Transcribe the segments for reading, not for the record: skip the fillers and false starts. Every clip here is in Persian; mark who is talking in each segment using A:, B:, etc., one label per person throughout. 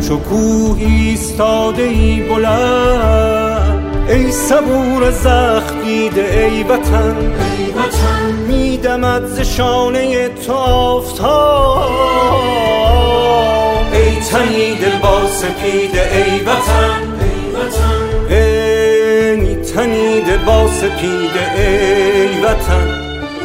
A: همچو کوه ایستاده ای بلند، ای صبور زخم دیده ای وطن،
B: ای وطن
A: میدمد ز شانه تو آفتاب، ای تنی دل با سپیده ای وطن،
B: ای وطن
A: ای تنی دل با سپیده ای وطن.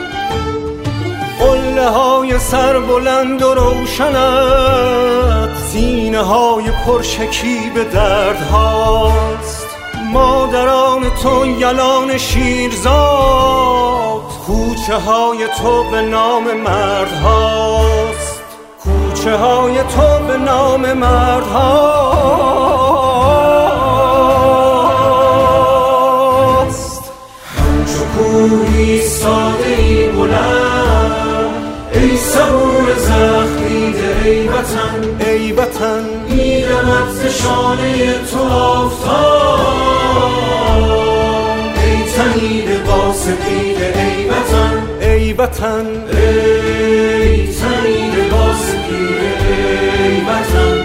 A: قله های سر بلند و روشنت، سینه های پرشکیب دردهاست، مادران تو یلان شیرزاد، کوچه های تو به نام مردهاست، کوچه های تو به نام مردهاست.
B: همچو کوه ایستاده ای بلند، ای صبور زخم دیده ای وطن،
A: ای وطن
B: میدمد ز شانه تو آفتاب، ای تنیده با سپیده ای وطن،
A: ای وطن
B: ای تنیده با سپیده ای وطن.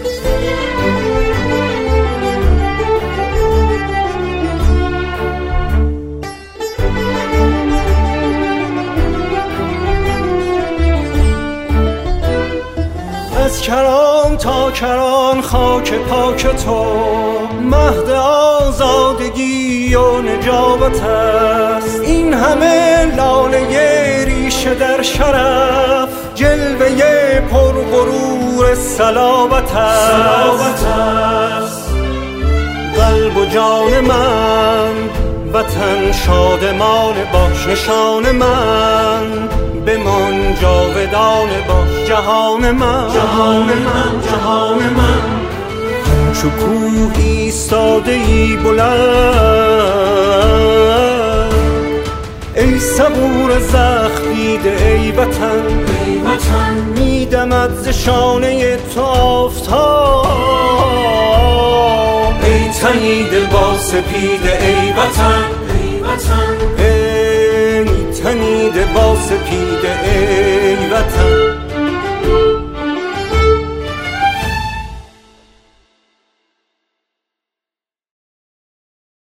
A: از کران تا کران خاک پاک تو، مهد آزادگی و نجابت است. این همه لاله ریشه در شرف، جلوه پرغرور صلابت است. قلب و جان من وطن شادمان باش، نشان من بمان جاودان باش، جهان من،
B: جهان من، جهان من.
A: همچو کوه ایستاده ای بلند، ای صبور زخم دیده ای وطن،
B: ای وطن
A: میدمد ز شانه تو آفتاب،
B: ای تنی دل با سپیده ای وطن، ای وطن
A: ای تنیده با سپیده ای وطن.